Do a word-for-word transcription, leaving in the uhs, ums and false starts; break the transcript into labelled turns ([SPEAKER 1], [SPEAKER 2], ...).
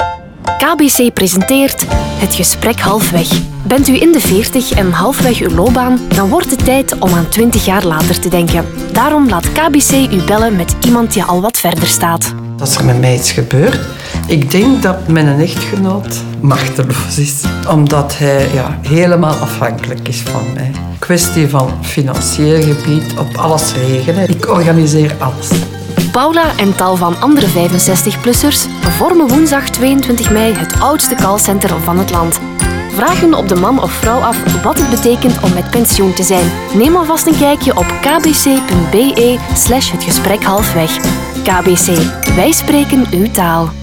[SPEAKER 1] K B C presenteert Het Gesprek Halfweg. Bent u in de veertig en halfweg uw loopbaan, dan wordt het tijd om aan twintig jaar later te denken. Daarom laat K B C u bellen met iemand die al wat verder staat.
[SPEAKER 2] Als er met mij iets gebeurt, ik denk dat mijn echtgenoot machteloos is. Omdat hij ja, helemaal afhankelijk is van mij. Kwestie van financieel gebied, op alles regelen. Ik organiseer alles.
[SPEAKER 1] Paula en tal van andere vijfenzestig-plussers vormen woensdag tweeëntwintig mei het oudste callcenter van het land. Vraag hun op de man of vrouw af wat het betekent om met pensioen te zijn. Neem alvast een kijkje op kbc.be slash het gesprek halfweg. K B C. Wij spreken uw taal.